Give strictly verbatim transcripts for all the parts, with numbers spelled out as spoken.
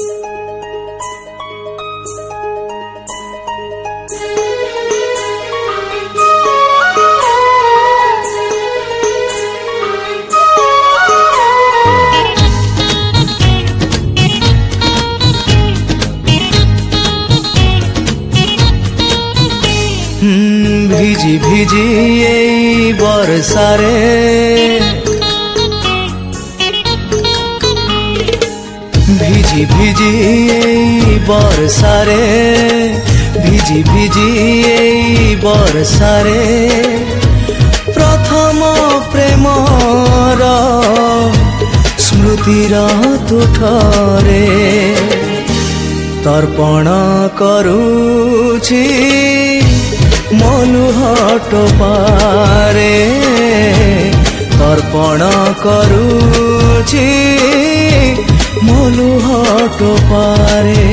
ভিজি ভিজি এই বর্ষারে ভিজি ভিজি এই বর্ষারে ভিজি ভিজি এই বর্ষারে প্রথম প্রেমর স্মৃতির তুঠরে তর্পণ করুছি মলুহট পারে তর্পণ করুছি মলুহট পারে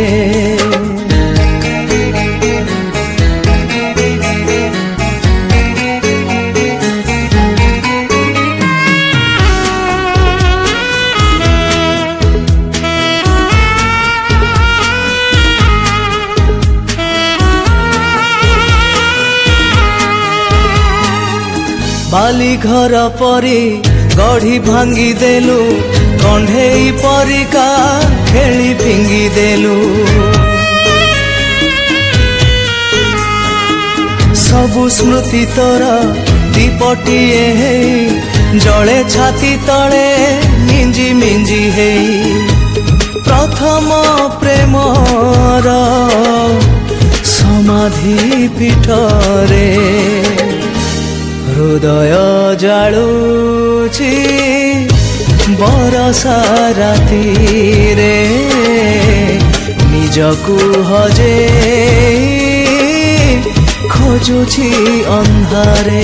बाली घर परी गढ़ी भांगी देलु कंढेई परिका खेली फिंगी देलु सबु स्मृति तोरा दीपटिए हे जले छाती तले मिंजी मिंजी हे प्रथम प्रेमर समाधि पीठरे हृदय जालुची बरसा राती रे निजकु हजे खोजुची अंधारे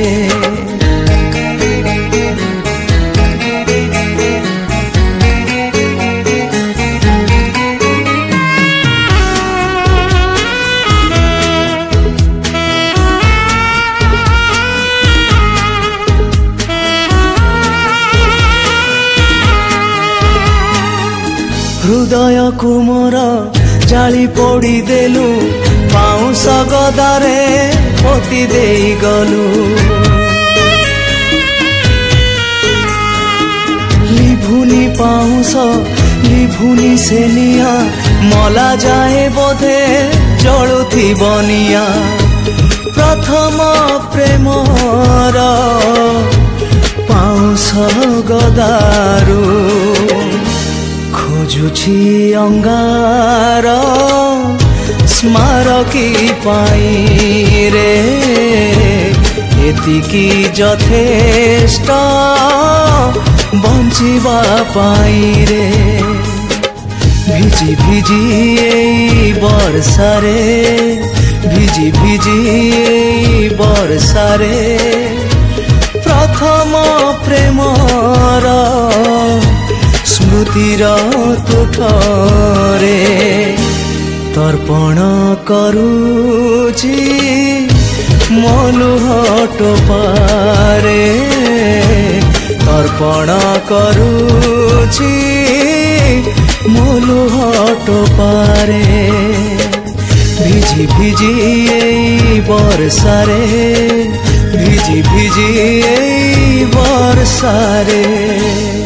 हृदय कुमोर जाली पोड़ी देलु पाउस गदारे पोती देई गलु लिभुनी पाउस लिभुनी सेनिया मला जाए बोधे जलुथी बनिया प्रथम प्रेमर पाउस गदारू खोजुछि अंगार स्मारकी पाई रे एतिकी यथेष्ट बंचिबा पाई रे भिजी भिजी एई बर्षारे भिजी भिजी एई बर्षारे प्रथम प्रेमर स्मृतिर तुठरे तर्पण करुछि मलुहट पारे तर्पण करुछि मलुहट पारे भिजी भिजी एई बर्षारे भिजी भिजी एई बर्षारे।